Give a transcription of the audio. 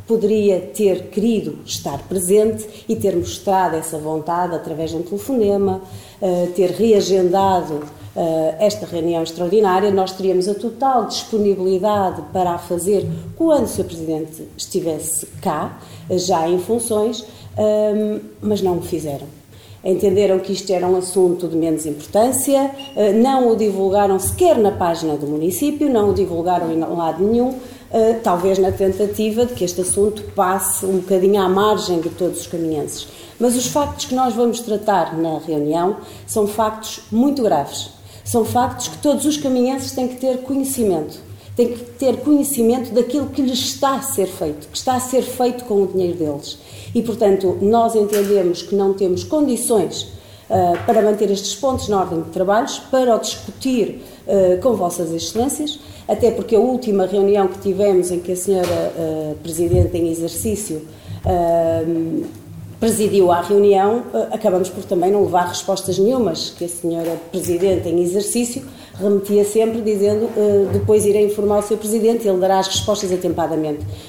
poderia ter querido estar presente e ter mostrado essa vontade através de um telefonema, ter reagendado esta reunião extraordinária. Nós teríamos a total disponibilidade para a fazer quando o Sr. Presidente estivesse cá, já em funções, mas não o fizeram. Entenderam que isto era um assunto de menos importância, não o divulgaram sequer na página do município, não o divulgaram em lado nenhum, talvez na tentativa de que este assunto passe um bocadinho à margem de todos os caminhenses. Mas os factos que nós vamos tratar na reunião são factos muito graves. São factos que todos os caminhenses têm que ter conhecimento. Têm que ter conhecimento daquilo que lhes está a ser feito, que está a ser feito com o dinheiro deles. E, portanto, nós entendemos que não temos condições para manter estes pontos na ordem de trabalhos, para o discutir com vossas excelências, até porque a última reunião que tivemos em que a senhora Presidente em exercício presidiu a reunião, acabamos por também não levar respostas nenhumas, que a senhora Presidente em exercício remetia sempre dizendo depois irei informar o Sr. Presidente e ele dará as respostas atempadamente.